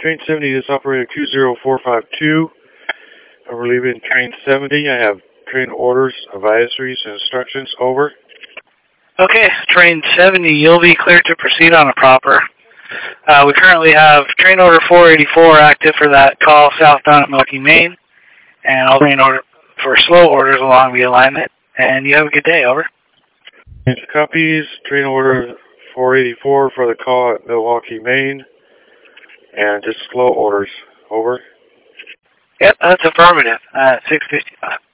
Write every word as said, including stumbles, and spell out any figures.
Train seventy, this operator two zero four five two. We're leaving train seventy. I have train orders, advisories, and instructions. Over. Okay, train seventy, you'll be cleared to proceed on a proper. Uh, we currently have train order four eighty-four active for that call southbound at Milwaukee, Maine, and I'll train order for slow orders along the alignment. And you have a good day. Over. Copies. Train order four eighty-four for the call at Milwaukee, Maine, and just slow orders. Over. Yep, that's affirmative. Uh, six fifty-five.